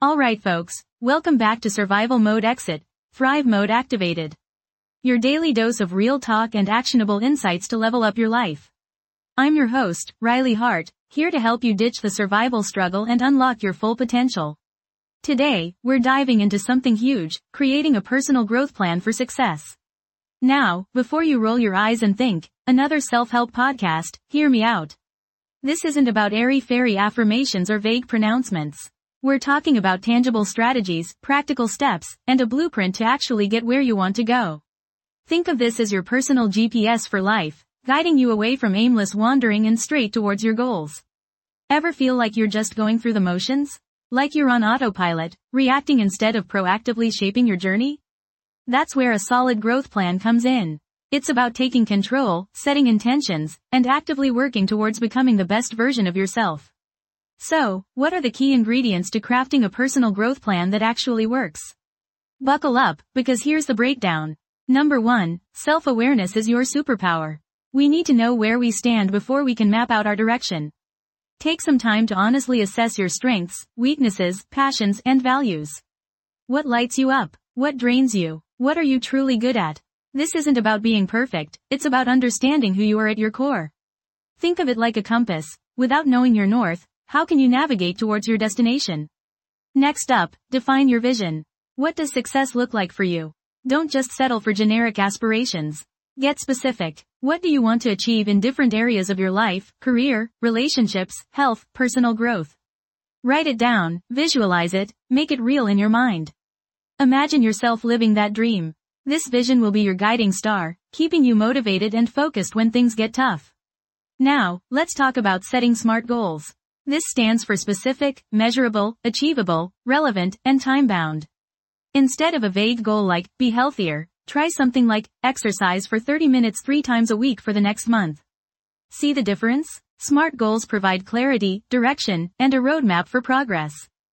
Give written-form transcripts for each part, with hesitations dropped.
Alright folks, welcome back to Survival Mode Exit, Thrive Mode Activated. Your daily dose of real talk and actionable insights to level up your life. I'm your host, Riley Hart, here to help you ditch the survival struggle and unlock your full potential. Today, we're diving into something huge, creating a personal growth plan for success. Now, before you roll your eyes and think, another self-help podcast, hear me out. This isn't about airy-fairy affirmations or vague pronouncements. We're talking about tangible strategies, practical steps, and a blueprint to actually get where you want to go. Think of this as your personal GPS for life, guiding you away from aimless wandering and straight towards your goals. Ever feel like you're just going through the motions? Like you're on autopilot, reacting instead of proactively shaping your journey? That's where a solid growth plan comes in. It's about taking control, setting intentions, and actively working towards becoming the best version of yourself. So, what are the key ingredients to crafting a personal growth plan that actually works? Buckle up, because here's the breakdown. Number 1, self-awareness is your superpower. We need to know where we stand before we can map out our direction. Take some time to honestly assess your strengths, weaknesses, passions, and values. What lights you up? What drains you? What are you truly good at? This isn't about being perfect, it's about understanding who you are at your core. Think of it like a compass. Without knowing your north, how can you navigate towards your destination? Next up, define your vision. What does success look like for you? Don't just settle for generic aspirations. Get specific. What do you want to achieve in different areas of your life, career, relationships, health, personal growth? Write it down, visualize it, make it real in your mind. Imagine yourself living that dream. This vision will be your guiding star, keeping you motivated and focused when things get tough. Now, let's talk about setting SMART goals. This stands for specific, measurable, achievable, relevant, and time-bound. Instead of a vague goal like, be healthier, try something like, exercise for 30 minutes 3 times a week for the next month. See the difference? SMART goals provide clarity, direction, and a roadmap for progress.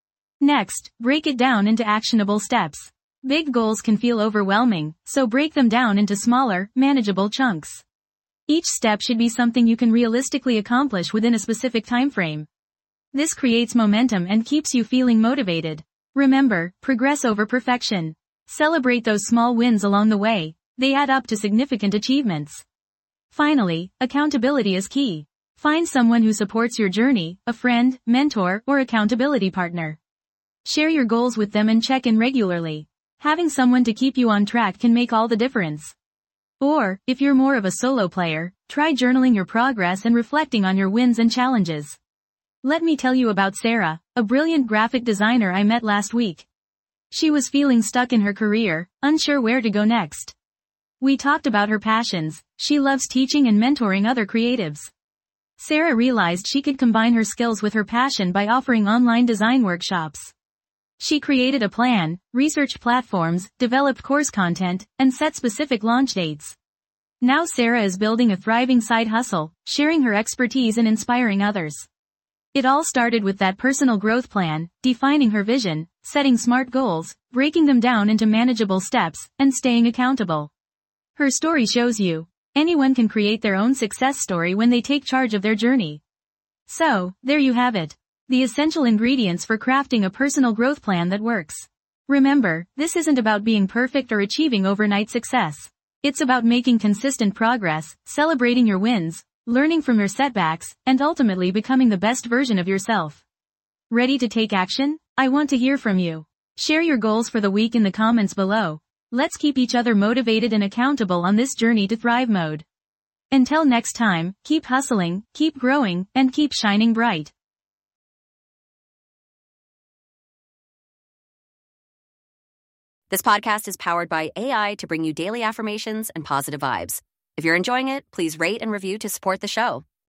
Next, break it down into actionable steps. Big goals can feel overwhelming, so break them down into smaller, manageable chunks. Each step should be something you can realistically accomplish within a specific time frame. This creates momentum and keeps you feeling motivated. Remember, progress over perfection. Celebrate those small wins along the way, they add up to significant achievements. Finally, accountability is key. Find someone who supports your journey, a friend, mentor, or accountability partner. Share your goals with them and check in regularly. Having someone to keep you on track can make all the difference. Or, if you're more of a solo player, try journaling your progress and reflecting on your wins and challenges. Let me tell you about Sarah, a brilliant graphic designer I met last week. She was feeling stuck in her career, unsure where to go next. We talked about her passions. She loves teaching and mentoring other creatives. Sarah realized she could combine her skills with her passion by offering online design workshops. She created a plan, researched platforms, developed course content, and set specific launch dates. Now Sarah is building a thriving side hustle, sharing her expertise and inspiring others. It all started with that personal growth plan, defining her vision, setting SMART goals, breaking them down into manageable steps, and staying accountable. Her story shows you, anyone can create their own success story when they take charge of their journey. So, there you have it. The essential ingredients for crafting a personal growth plan that works. Remember, this isn't about being perfect or achieving overnight success. It's about making consistent progress, celebrating your wins, learning from your setbacks, and ultimately becoming the best version of yourself. Ready to take action? I want to hear from you. Share your goals for the week in the comments below. Let's keep each other motivated and accountable on this journey to Thrive Mode. Until next time, keep hustling, keep growing, and keep shining bright. This podcast is powered by AI to bring you daily affirmations and positive vibes. If you're enjoying it, please rate and review to support the show.